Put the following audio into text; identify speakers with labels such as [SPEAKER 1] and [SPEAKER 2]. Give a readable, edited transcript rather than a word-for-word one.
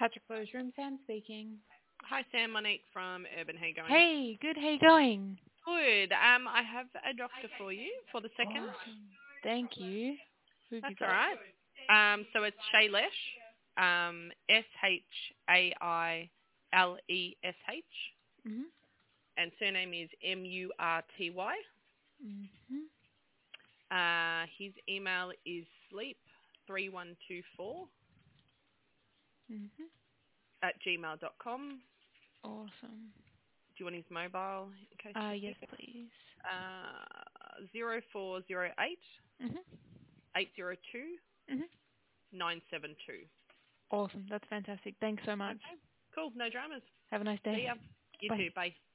[SPEAKER 1] Patrick Rose Room, Sam speaking.
[SPEAKER 2] Hi Sam, Monique from Urban. How you going?
[SPEAKER 1] Hey, good. How you going?
[SPEAKER 2] Good. I have a doctor for you for the second.
[SPEAKER 1] Awesome. Thank you. Who've you
[SPEAKER 2] That's all
[SPEAKER 1] got?
[SPEAKER 2] right. So it's Shailesh, Shailesh,
[SPEAKER 1] Mhm.
[SPEAKER 2] and surname is Murty.
[SPEAKER 1] Mhm.
[SPEAKER 2] His email is sleep3124
[SPEAKER 1] Mhm.
[SPEAKER 2] at gmail.com.
[SPEAKER 1] Awesome.
[SPEAKER 2] Do you want his mobile in case you
[SPEAKER 1] Yes,
[SPEAKER 2] need it?
[SPEAKER 1] please.
[SPEAKER 2] 0408
[SPEAKER 1] Mhm.
[SPEAKER 2] 802
[SPEAKER 1] Mhm.
[SPEAKER 2] 972.
[SPEAKER 1] Awesome. That's fantastic. Thanks so much.
[SPEAKER 2] Okay. Cool. No dramas.
[SPEAKER 1] Have a nice
[SPEAKER 2] See
[SPEAKER 1] day.
[SPEAKER 2] ya. You
[SPEAKER 1] Bye.
[SPEAKER 2] too. Bye.